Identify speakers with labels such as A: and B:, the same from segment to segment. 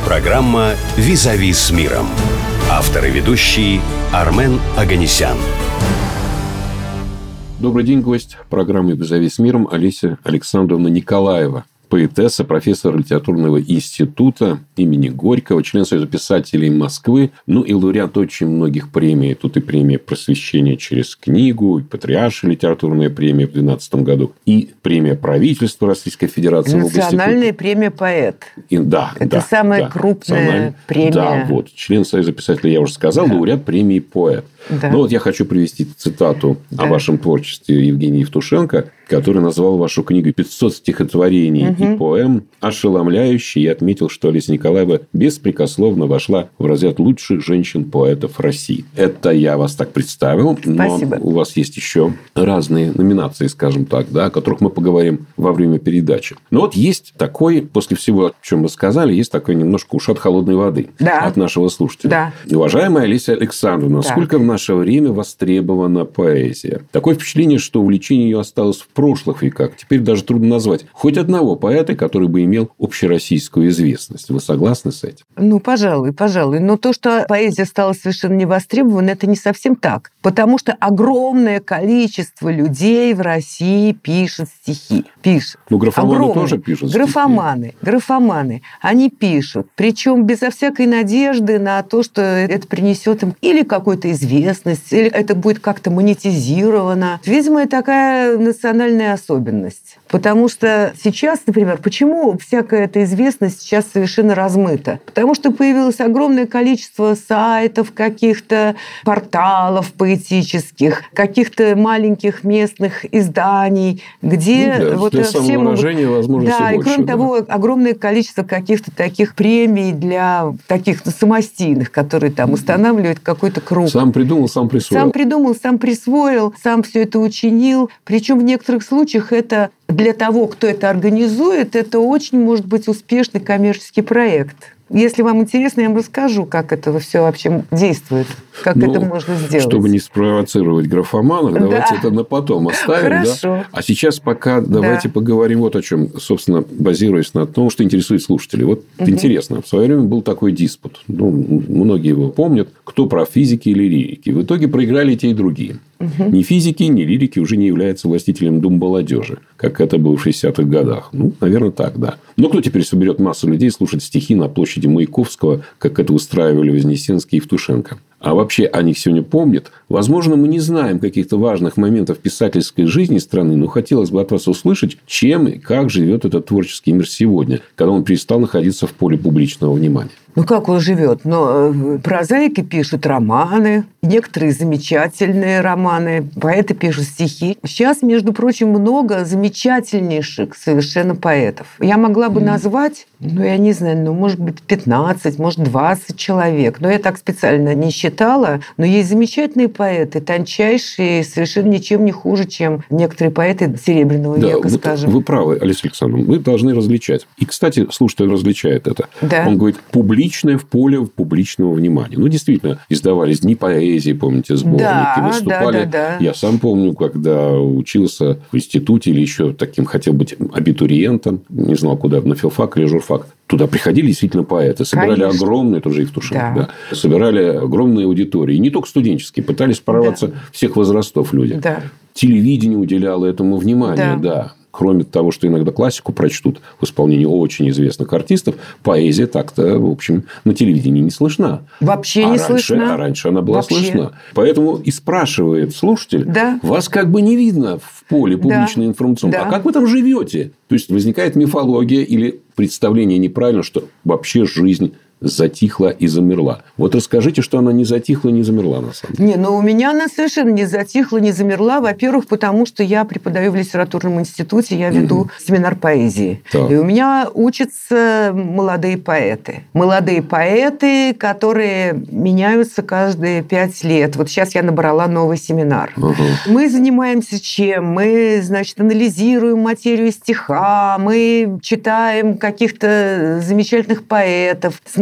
A: Программа «Визави с миром». Автор и ведущий Армен Оганесян.
B: Добрый день, гость программы «Визави с миром» Олеся Александровна Николаева. Поэтесса, профессор литературного института имени Горького, член Союза писателей Москвы, и лауреат очень многих премий. Тут и премия «Просвещение через книгу», и «Патриаршая литературная премия» в 2012 году, и премия правительства Российской Федерации.
C: Национальная премия «Поэт». Это самая крупная премия.
B: Да, член Союза писателей, я уже сказал, лауреат премии «Поэт». Да. Я хочу привести цитату о вашем творчестве Евгения Евтушенко, который назвал вашу книгу «500 стихотворений и поэм ошеломляющей», и отметил, что Олеся Николаева беспрекословно вошла в разряд лучших женщин-поэтов России. Это я вас так представил.
C: Спасибо.
B: Но у вас есть еще разные номинации, скажем так, о которых мы поговорим во время передачи. Но есть такой, после всего, о чем вы сказали, есть такой немножко ушат холодной воды от нашего слушателя.
C: Да.
B: Уважаемая Олеся Александровна, насколько в наше время востребована поэзия? Такое впечатление, что увлечение ее осталось в прошлых веках. Теперь даже трудно назвать хоть одного поэта, который бы имел общероссийскую известность. Вы согласны с этим?
C: Пожалуй. Но то, что поэзия стала совершенно невостребованной, это не совсем так. Потому что огромное количество людей в России пишет стихи.
B: Графоманы тоже пишут
C: стихи. Графоманы. Они пишут. Причем безо всякой надежды на то, что это принесет им или какую-то известность, или это будет как-то монетизировано. Видимо, это такая национальная особенность. Потому что сейчас, например, почему всякая эта известность сейчас совершенно размыта? Потому что появилось огромное количество сайтов, каких-то порталов поэтических, каких-то маленьких местных изданий, где
B: для самовыражения возможностей больше.
C: И кроме того, огромное количество каких-то таких премий для таких самостийных, которые там устанавливают какой-то круг.
B: Сам придумал, сам присвоил. Сам все это учинил. Причем в некоторых случаях это для того, кто это организует, это очень может быть успешный коммерческий проект. Если вам интересно, я вам расскажу, как это все вообще действует, как это можно сделать. Чтобы не спровоцировать графоманов, давайте это на потом оставим.
C: Хорошо.
B: Да? А сейчас пока давайте поговорим вот о чем, собственно, базируясь на том, что интересует слушателей. Интересно, в свое время был такой диспут. Многие его помнят. Кто прав, физики или лирики? В итоге проиграли те и другие. Ни физики, ни лирики уже не являются властителем дум молодежи, как это было в 60-х годах. Наверное, так, да. Но кто теперь соберет массу людей слушать стихи на площади Маяковского, как это устраивали Вознесенский и Евтушенко? А вообще о них сегодня помнят? Возможно, мы не знаем каких-то важных моментов писательской жизни страны, но хотелось бы от вас услышать, чем и как живет этот творческий мир сегодня, когда он перестал находиться в поле публичного внимания.
C: Как он живет? Прозаики пишут романы, некоторые замечательные романы, поэты пишут стихи. Сейчас, между прочим, много замечательнейших совершенно поэтов. Я могла бы назвать, я не знаю, может быть, 15, может, 20 человек. Но я так специально не считала. Но есть замечательные поэты, тончайшие, совершенно ничем не хуже, чем некоторые поэты Серебряного века, скажем.
B: Вы правы, Олеся Александровна, вы должны различать. И, кстати, слушатель различает это.
C: Да.
B: Он говорит, публичное в поле публичного внимания. Действительно, издавались дни поэзии, помните, сборники, выступали.
C: Да.
B: Я сам помню, когда учился в институте или еще таким хотел быть абитуриентом, не знал, куда, на филфак или журфак. Туда приходили действительно поэты, собирали огромные, тоже Евтушенко, собирали огромные аудитории. И не только студенческие, пытались прорваться всех возрастов люди.
C: Да.
B: Телевидение уделяло этому внимание, Кроме того, что иногда классику прочтут в исполнении очень известных артистов, поэзия так-то, в общем, на телевидении не слышна.
C: Вообще не слышна.
B: А раньше она была слышна. Поэтому и спрашивает слушатель, вас как бы не видно в поле публичной информационной. А как вы там живете? То есть, возникает мифология или представление неправильно, что вообще жизнь затихла и замерла. Расскажите, что она не затихла, не замерла, на самом деле.
C: У меня она совершенно не затихла, не замерла. Во-первых, потому что я преподаю в литературном институте, я веду семинар поэзии.
B: Так.
C: И у меня учатся молодые поэты. Молодые поэты, которые меняются каждые 5 лет. Сейчас я набрала новый семинар. Мы занимаемся чем? Мы, анализируем материю стиха, мы читаем каких-то замечательных поэтов, смотрим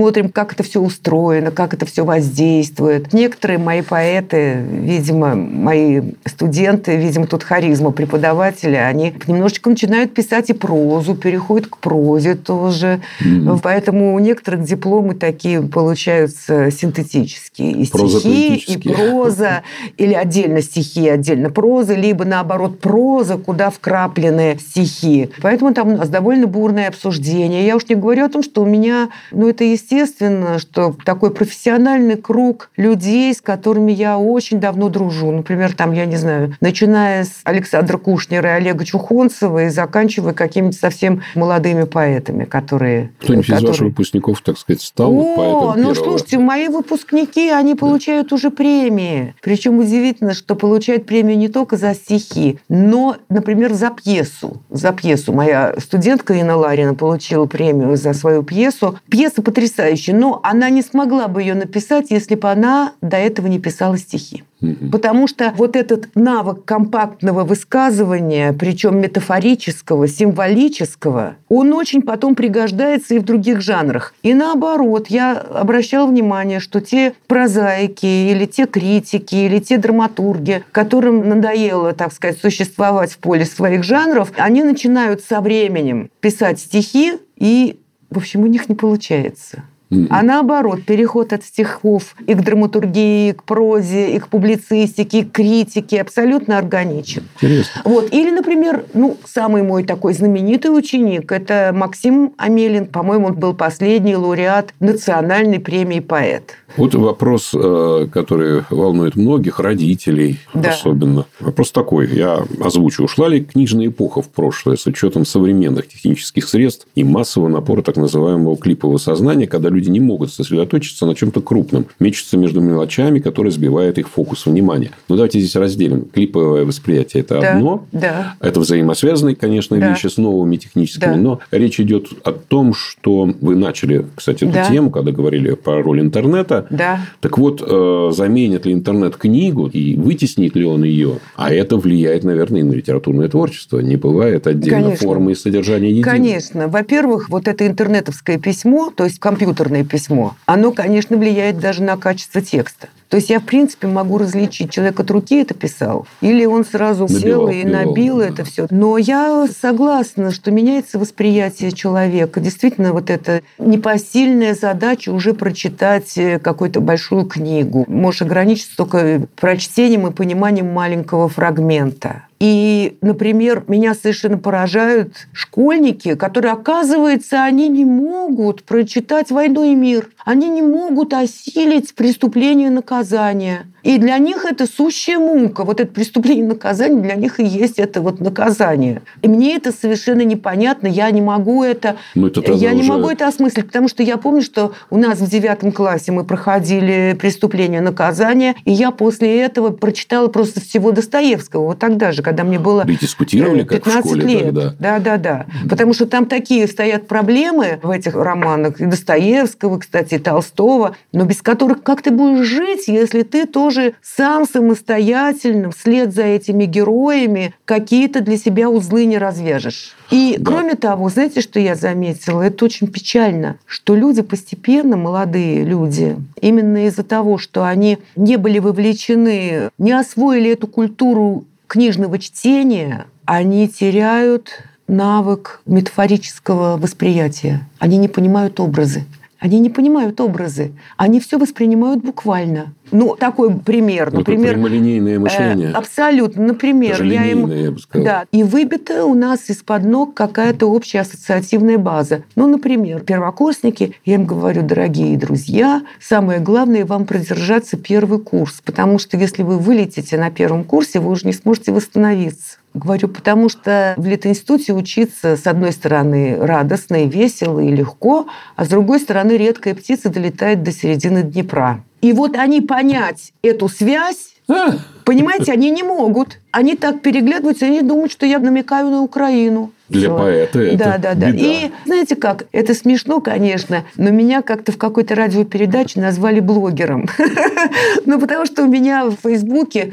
C: посмотрим, как это все устроено, как это все воздействует. Некоторые мои поэты, видимо, мои студенты, видимо, тут харизма преподавателя, они немножечко начинают писать и прозу, переходят к прозе тоже. Поэтому у некоторых дипломы такие получаются синтетические. И стихи, и проза, или отдельно стихи, отдельно проза, либо, наоборот, проза, куда вкраплены стихи. Поэтому там у нас довольно бурное обсуждение. Я уж не говорю о том, что у меня, это естественно, что такой профессиональный круг людей, с которыми я очень давно дружу. Например, там, я не знаю, начиная с Александра Кушнера и Олега Чухонцева и заканчивая какими-то совсем молодыми поэтами, которые...
B: Кто-нибудь из ваших выпускников, так сказать, стал поэтом первого?
C: Слушайте, мои выпускники, они получают уже премии. Причем удивительно, что получают премию не только за стихи, но, например, за пьесу. За пьесу. Моя студентка Инна Ларина получила премию за свою пьесу. Пьеса потрясающая, но она не смогла бы ее написать, если бы она до этого не писала стихи. Потому что вот этот навык компактного высказывания, причем метафорического, символического, он очень потом пригождается и в других жанрах. И наоборот, я обращала внимание, что те прозаики, или те критики, или те драматурги, которым надоело, так сказать, существовать в поле своих жанров, они начинают со временем писать стихи, и, в общем, у них не получается. А наоборот, переход от стихов и к драматургии, и к прозе, и к публицистике, и к критике абсолютно органичен.
B: Интересно.
C: Или, например, самый мой такой знаменитый ученик – это Максим Амелин. По-моему, он был последний лауреат национальной премии «Поэт».
B: Вот вопрос, который волнует многих, родителей особенно. Вопрос такой, я озвучу. Ушла ли книжная эпоха в прошлое с учетом современных технических средств и массового напора так называемого клипового сознания, когда люди не могут сосредоточиться на чем-то крупном, мечутся между мелочами, которые сбивают их фокус внимания. Давайте здесь разделим. Клиповое восприятие – это одно. Это взаимосвязанные, конечно, вещи с новыми техническими. Но речь идет о том, что вы начали, кстати, эту тему, когда говорили про роль интернета. Так вот, заменит ли интернет книгу и вытеснит ли он ее? А это влияет, наверное, и на литературное творчество. Не бывает отдельно формы и содержания единого.
C: Конечно. Во-первых, вот это интернетовское письмо, то есть компьютерное письмо, оно, конечно, влияет даже на качество текста. То есть я, в принципе, могу различить, человек от руки это писал, или он сразу сел и набил это все. Но я согласна, что меняется восприятие человека. Действительно, вот эта непосильная задача уже прочитать какую-то большую книгу. Можешь ограничиться только прочтением и пониманием маленького фрагмента. И, например, меня совершенно поражают школьники, которые, оказывается, они не могут прочитать «Войну и мир». Они не могут осилить преступление и наказание. И для них это сущая мука. Вот это преступление и наказание для них и есть это вот наказание. И мне это совершенно непонятно. Я не могу это... не могу это осмыслить, потому что я помню, что у нас в 9 классе мы проходили преступление и наказание, и я после этого прочитала просто всего Достоевского. Вот тогда же, когда мне было 15 лет. Да. Потому что там такие стоят проблемы в этих романах. И Достоевского, кстати, и Толстого, но без которых как ты будешь жить, если ты тоже сам самостоятельно вслед за этими героями какие-то для себя узлы не развяжешь. И, кроме того, знаете, что я заметила? Это очень печально, что люди постепенно, молодые люди, именно из-за того, что они не были вовлечены, не освоили эту культуру книжного чтения, они теряют навык метафорического восприятия. Они не понимают образы. Они все воспринимают буквально. Такой пример. Например,
B: прямолинейное мышление.
C: Абсолютно. Например,
B: я бы сказал.
C: И выбита у нас из-под ног какая-то общая ассоциативная база. Например, первокурсники, я им говорю: дорогие друзья, самое главное вам продержаться первый курс, потому что если вы вылетите на первом курсе, вы уже не сможете восстановиться. Говорю, потому что в Литинституте учиться, с одной стороны, радостно и весело и легко, а с другой стороны, редкая птица долетает до середины Днепра. И вот они понять эту связь, понимаете, они не могут. они так переглядываются, они думают, что я намекаю на Украину.
B: Для поэта это
C: Да. И знаете как, это смешно, конечно, но меня как-то в какой-то радиопередаче назвали блогером. Ну, потому что у меня в Фейсбуке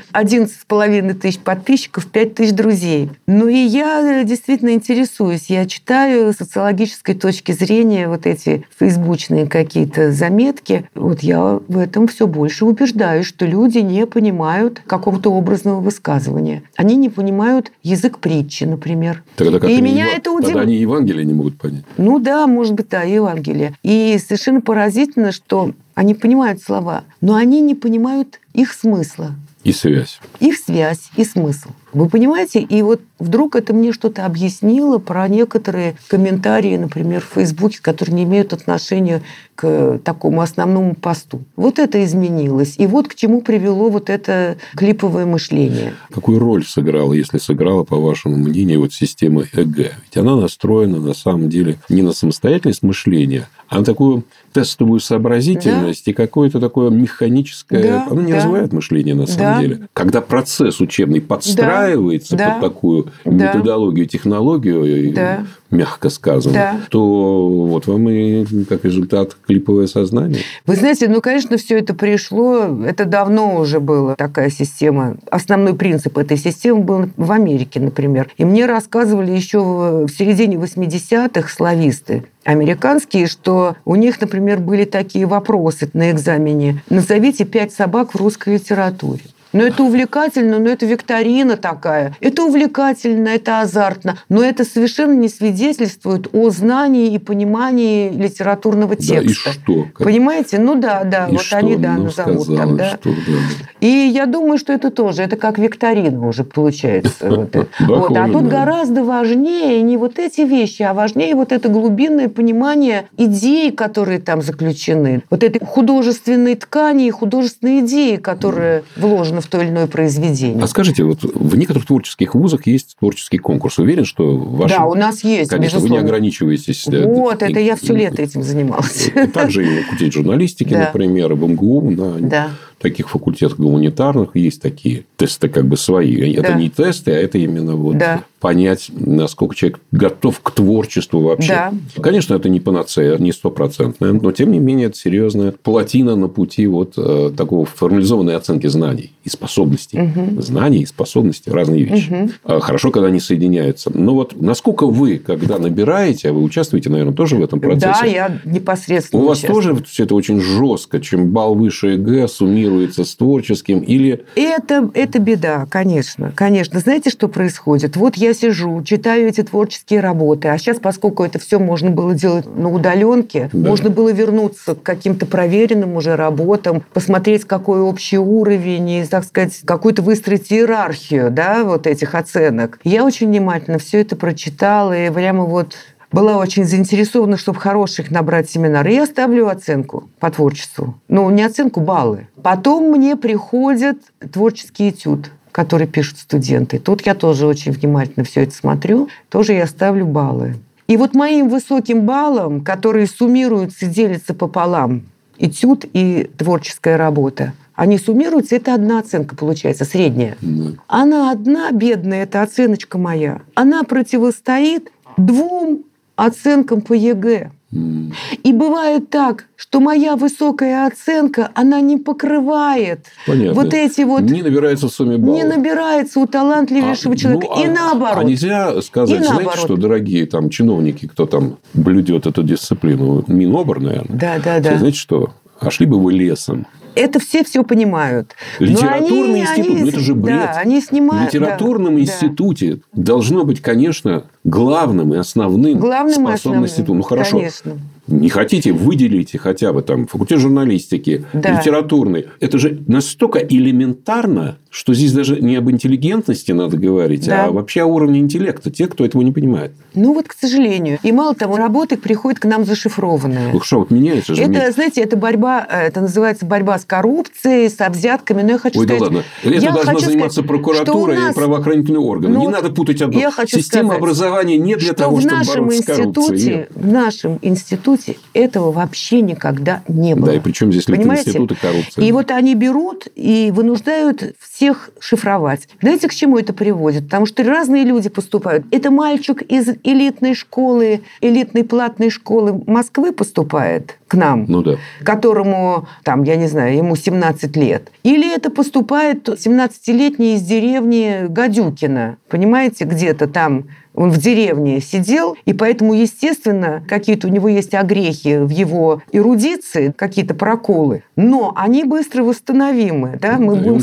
C: 11,5 тысяч подписчиков, 5 тысяч друзей. Ну, и я действительно интересуюсь. Я читаю с социологической точки зрения вот эти фейсбучные какие-то заметки. Вот я в этом все больше убеждаюсь, что люди не понимают какого-то образного высказывания. Они не понимают язык притчи, например.
B: Тогда как
C: это удивляет.
B: Тогда они Евангелие не могут понять.
C: Ну да, может быть, да, Евангелие. И совершенно поразительно, что они понимают слова, но они не понимают их смысла.
B: И связь.
C: Их связь и смысл. Вы понимаете? И вот вдруг это мне что-то объяснило про некоторые комментарии, например, в Фейсбуке, которые не имеют отношения к такому основному посту. Вот это изменилось. И вот к чему привело вот это клиповое мышление.
B: Какую роль сыграла, если сыграла, по вашему мнению, вот система ЭГ? Ведь она настроена, на самом деле, не на самостоятельность мышления, а на такую тестовую сообразительность и какое-то такое механическое... Оно не развивает мышление, на самом деле. Когда процесс учебный подстраивается под такую методологию, технологию, мягко сказано, то вот вам и как результат клиповое сознание.
C: Вы знаете, конечно, все это пришло, это давно уже была такая система. Основной принцип этой системы был в Америке, например. И мне рассказывали еще в середине 80-х слависты американские, что у них, например, были такие вопросы на экзамене. Назовите 5 собак в русской литературе. Но это увлекательно, но это викторина такая. Это увлекательно, это азартно. Но это совершенно не свидетельствует о знании и понимании литературного текста.
B: Да, и что?
C: Понимаете? Ну да,
B: и
C: вот
B: что?
C: они, назовут так, да. И я думаю, что это тоже, это как викторина уже получается. А тут гораздо важнее не вот эти вещи, а важнее вот это глубинное понимание идей, которые там заключены. Вот этой художественной ткани и художественной идеи, которая вложена в то или иное произведение.
B: А скажите, вот в некоторых творческих вузах есть творческий конкурс. Уверен, что в вашем...
C: Да, у нас есть,
B: конечно,
C: безусловно.
B: Вы не ограничиваетесь...
C: Это я все лето этим занималась.
B: Также и на факультете журналистики, например, в МГУ, на таких факультетах гуманитарных есть такие тесты как бы свои. Это не тесты, а это именно понять, насколько человек готов к творчеству вообще. Конечно, это не панацея, не стопроцентная, но, тем не менее, это серьезная плотина на пути такого формализованной оценки знаний и способностей. Знаний и способностей – разные вещи. Хорошо, когда они соединяются. Но вот насколько вы, когда набираете, а вы участвуете, наверное, тоже в этом процессе?
C: Да, я непосредственно
B: у вас тоже все это очень жестко, чем балл выше ЕГЭ суммируется с творческим? Или...
C: Это беда, конечно. Конечно. Знаете, что происходит? Вот я сижу, читаю эти творческие работы, а сейчас, поскольку это все можно было делать на удаленке, можно было вернуться к каким-то проверенным уже работам, посмотреть, какой общий уровень, и, так сказать, какую-то выстроить иерархию, вот этих оценок. Я очень внимательно все это прочитала, и прямо была очень заинтересована, чтобы хороших набрать семинар. И я ставлю оценку по творчеству. Не оценку, баллы. Потом мне приходит творческий этюд, который пишут студенты. Тут я тоже очень внимательно все это смотрю. Тоже я ставлю баллы. И моим высоким баллом, которые суммируются и делятся пополам, этюд и творческая работа, они суммируются, это одна оценка получается, средняя. Она одна, бедная, это оценочка моя. Она противостоит 2 оценкам по ЕГЭ. И бывает так, что моя высокая оценка, она не покрывает эти
B: Не набирается в сумме баллов.
C: Не набирается у талантливейшего человека. И наоборот.
B: А нельзя сказать, знаете что, дорогие чиновники, кто там блюдет эту дисциплину, Минобр, наверное.
C: Да.
B: Знаете что? А шли бы вы лесом.
C: Это все понимают.
B: Литературный институт, это же бред.
C: Они снимают.
B: В литературном институте должно быть, конечно, главным и основным способность института. Хорошо.
C: Конечно.
B: Не хотите, выделите хотя бы факультет журналистики, литературный. Это же настолько элементарно, что здесь даже не об интеллигентности надо говорить, а вообще о уровне интеллекта тех, кто этого не понимает.
C: К сожалению. И мало того, работы приходят к нам зашифрованные.
B: Что, меняется же?
C: Знаете, это борьба, это называется борьба с коррупцией, с взятками. Но я хочу сказать...
B: да ладно. Это должна заниматься прокуратура и правоохранительные органы. Не надо путать одно. Система образования не для того, чтобы бороться с коррупцией.
C: В нашем институте институте этого вообще никогда не было.
B: Да, и причем здесь институты коррупции.
C: И вот они берут и вынуждают всех шифровать. Знаете, к чему это приводит? Потому что разные люди поступают. Это мальчик из элитной школы, элитной платной школы Москвы поступает к нам, которому, я не знаю, ему 17 лет. Или это поступает 17-летний из деревни Гадюкина, понимаете, где-то там. Он в деревне сидел, и поэтому, естественно, какие-то у него есть огрехи в его эрудиции, какие-то проколы, но они быстро восстановимы. Да? Мы будем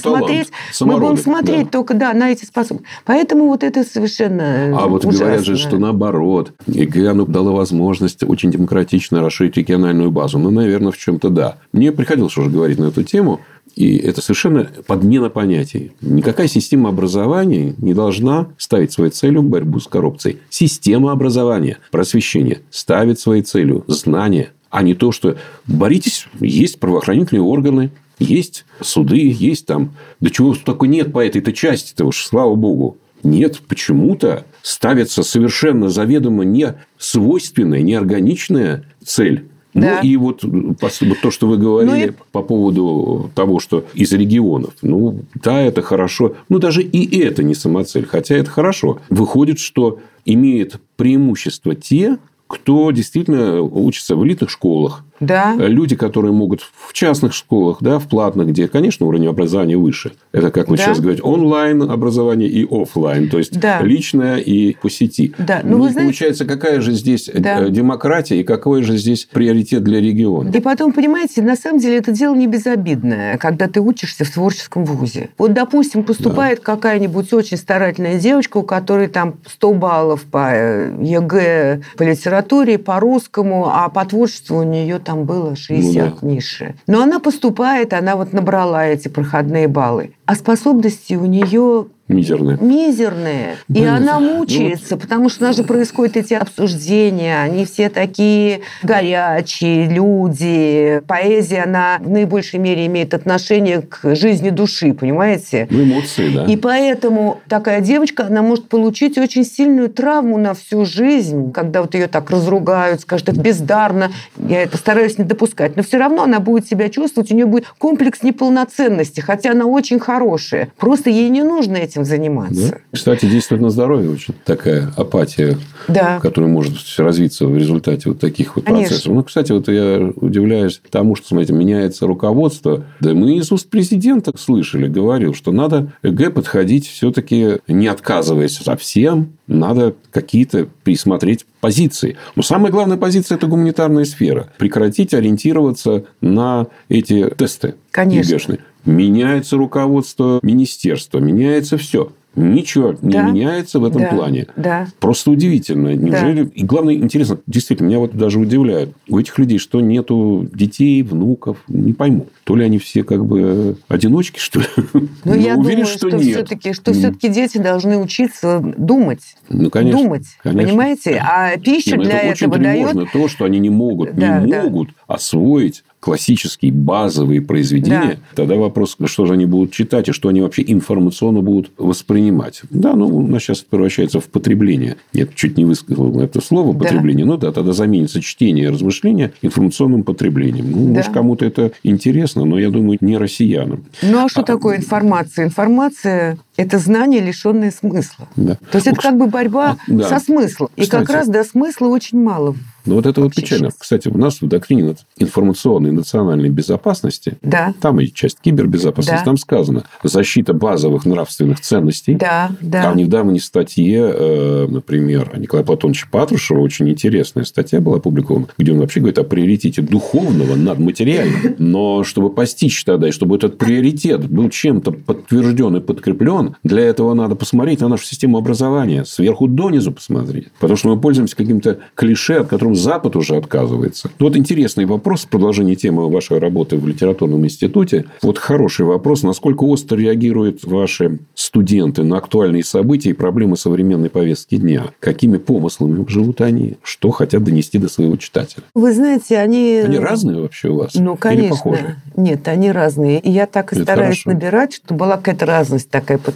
C: смотреть только на эти способности. Поэтому вот это совершенно ужасно.
B: Говорят же, что наоборот, ЕГЭ дало возможность очень демократично расширить региональную базу. Наверное, в чем-то да. Мне приходилось уже говорить на эту тему. И это совершенно подмена понятий. Никакая система образования не должна ставить своей целью борьбу с коррупцией. Система образования, просвещения ставит своей целью знания, а не то, что боритесь, есть правоохранительные органы, есть суды, есть там... Да чего только нет по этой-то части-то уж, слава богу. Нет, почему-то ставится совершенно заведомо не свойственная, неорганичная цель.
C: Да.
B: И вот то, что вы говорили по поводу того, что из регионов. Это хорошо. Даже и это не самоцель, хотя это хорошо. Выходит, что имеют преимущество те, кто действительно учится в элитных школах.
C: Да.
B: Люди, которые могут в частных школах, в платных, где, конечно, уровень образования выше. Это, как вы сейчас говорите, онлайн образование и офлайн. То есть, личное и по сети.
C: Да.
B: Получается, какая же здесь демократия и какой же здесь приоритет для региона?
C: И потом, понимаете, на самом деле это дело не безобидное, когда ты учишься в творческом вузе. Вот, допустим, поступает какая-нибудь очень старательная девочка, у которой там 100 баллов по ЕГЭ, по литературе, по русскому, а по творчеству у нее там было 60 низшее. Но она поступает, она набрала эти проходные баллы. А способности у нее мизерные. И она мучается, потому что у нас же происходят эти обсуждения, они все такие горячие люди. Поэзия, она в наибольшей мере имеет отношение к жизни души, понимаете?
B: Эмоции, да.
C: И поэтому такая девочка, она может получить очень сильную травму на всю жизнь, когда ее так разругают, скажут, это бездарно, я это стараюсь не допускать. Но все равно она будет себя чувствовать, у нее будет комплекс неполноценности, хотя она очень хорошая. Просто ей не нужно этим заниматься.
B: Да? Кстати, действует на здоровье очень такая апатия, которая может развиться в результате таких процессов. Кстати, я удивляюсь тому, что, смотрите, меняется руководство. Да мы из уст президента слышали, говорил, что надо ЕГЭ подходить все-таки не отказываясь совсем, надо какие-то пересмотреть позиции. Но самая главная позиция – это гуманитарная сфера. Прекратить ориентироваться на эти тесты.
C: Конечно.
B: ЕГЭшные. Меняется руководство министерства, меняется все. Ничего не меняется в этом плане.
C: Да.
B: Просто удивительно. Неужели... И главное, интересно, действительно, меня даже удивляет. У этих людей что, нету детей, внуков? Не пойму. То ли они все одиночки, что ли?
C: Я уверен, что нет. Все-таки дети должны учиться думать.
B: Конечно.
C: Думать. Понимаете? А пищу для этого дает...
B: Очень то, что они не могут освоить классические базовые произведения, тогда вопрос, что же они будут читать и что они вообще информационно будут воспринимать. Да, у нас сейчас это превращается в потребление. Я чуть не высказал это слово потребление. Тогда заменится чтение и размышление информационным потреблением. Может, кому-то это интересно, но я думаю, не россиянам.
C: А что такое информация? Информация – это знание, лишенное смысла. Да. То есть, это борьба со смыслом. И как раз до смысла очень мало.
B: Это печально. Кстати, у нас в доктрине информационной и национальной безопасности, там и часть кибербезопасности, там сказано защита базовых нравственных ценностей.
C: Да.
B: А в недавней статье, например, Николая Платоновича Патрушева, очень интересная статья была опубликована, где он вообще говорит о приоритете духовного над материальным. Но чтобы постичь тогда, и чтобы этот приоритет был чем-то подтвержден и подкреплен, для этого надо посмотреть на нашу систему образования, сверху донизу посмотреть. Потому что мы пользуемся каким-то клише, от которого Запад уже отказывается. Интересный вопрос в продолжении темы вашей работы в литературном институте. Хороший вопрос. Насколько остро реагируют ваши студенты на актуальные события и проблемы современной повестки дня? Какими помыслами живут они? Что хотят донести до своего читателя?
C: Вы знаете, они
B: разные вообще у вас?
C: Конечно.
B: Или похожи?
C: Нет, они разные. И я так и стараюсь набирать, чтобы была какая-то разность такая потенциальная.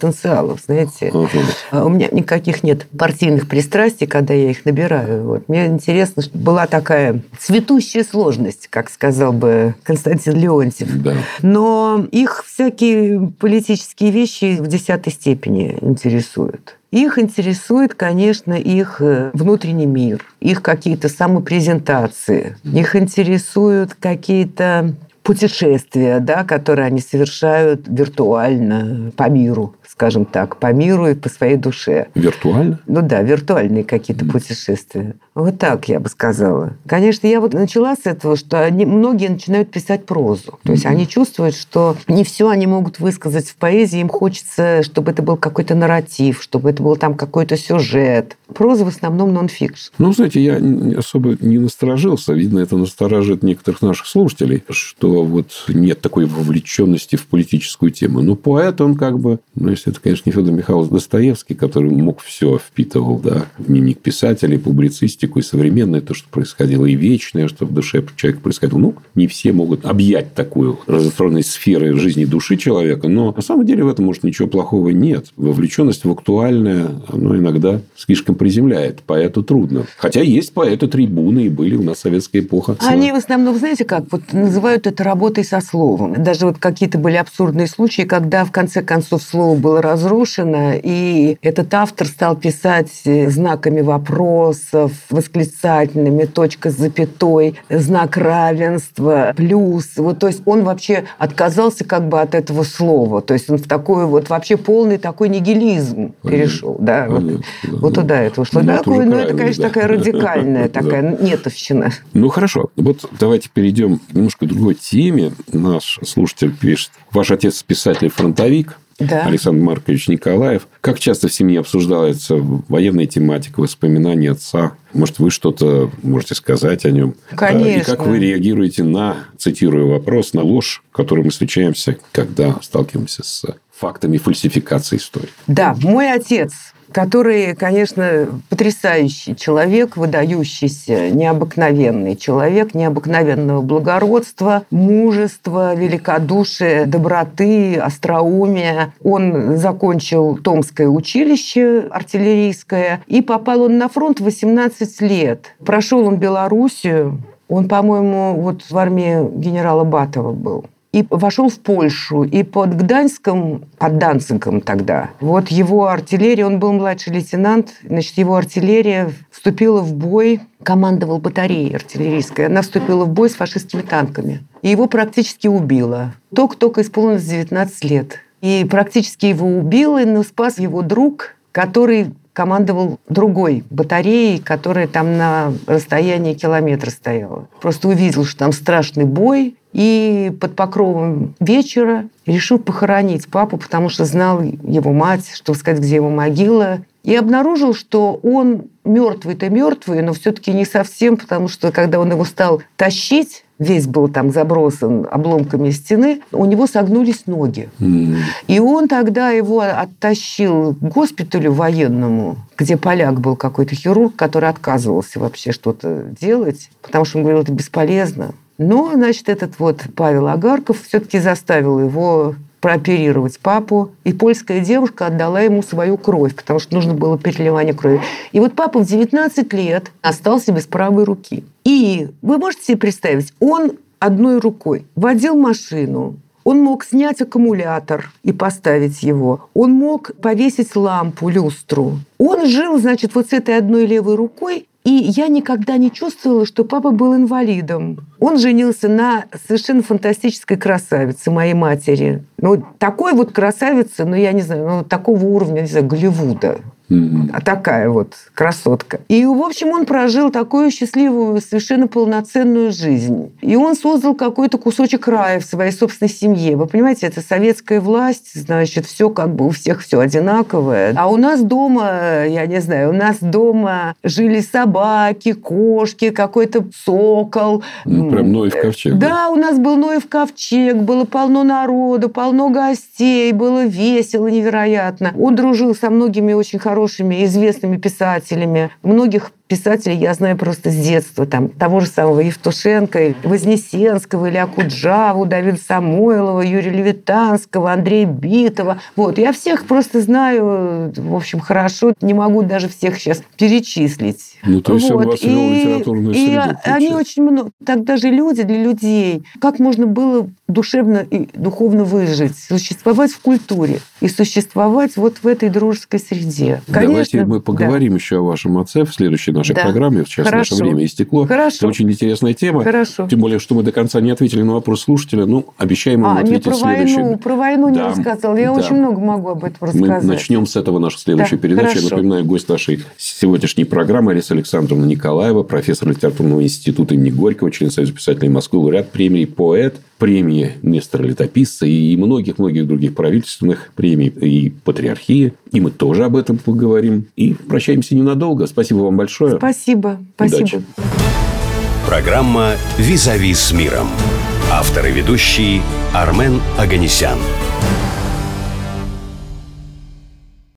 C: потенциалов, знаете. У меня никаких нет партийных пристрастий, когда я их набираю. Вот. Мне интересно, что была такая цветущая сложность, как сказал бы Константин Леонтьев.
B: Да.
C: Но их всякие политические вещи в 10-й степени интересуют. Их интересует, конечно, их внутренний мир, их какие-то самопрезентации, их интересуют какие-то путешествия, да, которые они совершают виртуально по миру, скажем так, по миру и по своей душе.
B: Виртуально?
C: Ну да, виртуальные какие-то путешествия. Вот так я бы сказала. Конечно, я вот начала с этого, что многие начинают писать прозу. То есть они чувствуют, что не все они могут высказать в поэзии, им хочется, чтобы это был какой-то нарратив, чтобы это был там какой-то сюжет. Проза в основном нон-фикшн.
B: Ну, знаете, я особо не насторожился. Видно, это настораживает некоторых наших слушателей, что вот нет такой вовлеченности в политическую тему. Но поэт, он как бы, ну, если это, конечно, не Федор Михайлович Достоевский, который мог все впитывал, да, дневник писателя, публицистику и современное, то, что происходило, и вечное, что в душе человека происходило. Ну, не все могут объять такую разностороннюю сферу жизни души человека, но на самом деле в этом, может, ничего плохого нет. Вовлеченность в актуальное, оно иногда слишком приземляет. Поэту трудно. Хотя есть поэты-трибуны, и были у нас советская эпоха.
C: Они в основном, знаете как, вот называют это работой со словом. Даже вот какие-то были абсурдные случаи, когда в конце концов слово было разрушено, и этот автор стал писать знаками вопросов, восклицательными, точка с запятой, знак равенства, плюс. Вот, то есть он вообще отказался как бы от этого слова. То есть он в такой вот вообще полный такой нигилизм перешел. Да, вот туда это ушло.
B: Ну,
C: это, конечно, такая радикальная такая нетовщина.
B: Ну, хорошо. Вот давайте перейдем к немножко другой теме. Наш слушатель пишет: ваш отец писатель-фронтовик. Да. Александр Маркович Николаев. Как часто в семье обсуждается военная тематика, воспоминания отца? Может, вы что-то можете сказать о нем?
C: Конечно.
B: И как вы реагируете на, цитирую вопрос, на ложь, с которой мы встречаемся, когда сталкиваемся с фактами фальсификации истории?
C: Да, мой отец, который, конечно, потрясающий человек, выдающийся, необыкновенный человек, необыкновенного благородства, мужества, великодушия, доброты, остроумия. Он закончил Томское училище артиллерийское, и попал он на фронт в 18 лет. Прошел он Белоруссию, он, по-моему, вот в армии генерала Батова был. И вошел в Польшу, и под Гданьском, под Данцигом тогда, вот его артиллерия, он был младший лейтенант, значит, его артиллерия вступила в бой, командовал батареей артиллерийской, она вступила в бой с фашистскими танками. И его практически убила. Только исполнилось 19 лет. И практически его убил, но спас его друг, который командовал другой батареей, которая там на расстоянии километра стояла. Просто увидел, что там страшный бой, и под покровом вечера решил похоронить папу, потому что знал его мать, чтобы сказать, где его могила. И обнаружил, что он мертвый-то мертвый, но все-таки не совсем, потому что когда он его стал тащить, весь был там забросан обломками стены, у него согнулись ноги. И он тогда его оттащил к госпиталю военному, где поляк был какой-то хирург, который отказывался вообще что-то делать, потому что он говорил, это бесполезно. Но, значит, этот вот Павел Агарков все-таки заставил его прооперировать папу, и польская девушка отдала ему свою кровь, потому что нужно было переливание крови. И вот папа в 19 лет остался без правой руки. И вы можете себе представить, он одной рукой водил машину, он мог снять аккумулятор и поставить его. Он мог повесить лампу, люстру. Он жил, значит, вот с этой одной левой рукой. И я никогда не чувствовала, что папа был инвалидом. Он женился на совершенно фантастической красавице, моей матери. Ну, такой вот красавицы, ну, я не знаю, ну, такого уровня, не знаю, Голливуда. А такая вот красотка. И, в общем, он прожил такую счастливую, совершенно полноценную жизнь. И он создал какой-то кусочек рая в своей собственной семье. Вы понимаете, это советская власть, значит, все как бы у всех все одинаковое. А у нас дома, я не знаю, у нас дома жили собаки, кошки, какой-то сокол.
B: Ну, прям Ноев ковчег.
C: Да, у нас был Ноев ковчег, было полно народу, полно гостей, было весело невероятно. Он дружил со многими очень хорошими, известными писателями. Многих писателей я знаю просто с детства. Там, того же самого Евтушенко, Вознесенского, Илья Куджаву, Давида Самойлова, Юрия Левитанского, Андрея Битова. Вот. Я всех просто знаю, в общем, хорошо. Не могу даже всех сейчас перечислить.
B: Ну, то есть он вас ввел в литературную среду.
C: И они очень много... Тогда же люди для людей. Как можно было душевно и духовно выжить, существовать в культуре и существовать вот в этой дружеской среде. Конечно,
B: давайте мы поговорим еще о вашем отце в следующей нашей программе. Сейчас наше время истекло.
C: Хорошо.
B: Это очень интересная тема.
C: Хорошо.
B: Тем более, что мы до конца не ответили на вопрос слушателя. Ну, обещаем вам ответить в следующем.
C: Про войну не рассказывала. Я очень много могу об этом рассказать.
B: Мы начнем с этого нашу следующую передачу. Я напоминаю, гость нашей сегодняшней программы Лариса Александровна Николаева, профессор литературного института имени Горького, член Союза писателей Москвы, лауреат премии «Поэт», премии Нестора Летописца и многих-многих других правительственных премий и патриархии. И мы тоже об этом поговорим. И прощаемся ненадолго. Спасибо вам большое.
C: Спасибо.
B: Удачи.
A: Программа «Визави с миром». Автор и ведущий Армен Оганесян.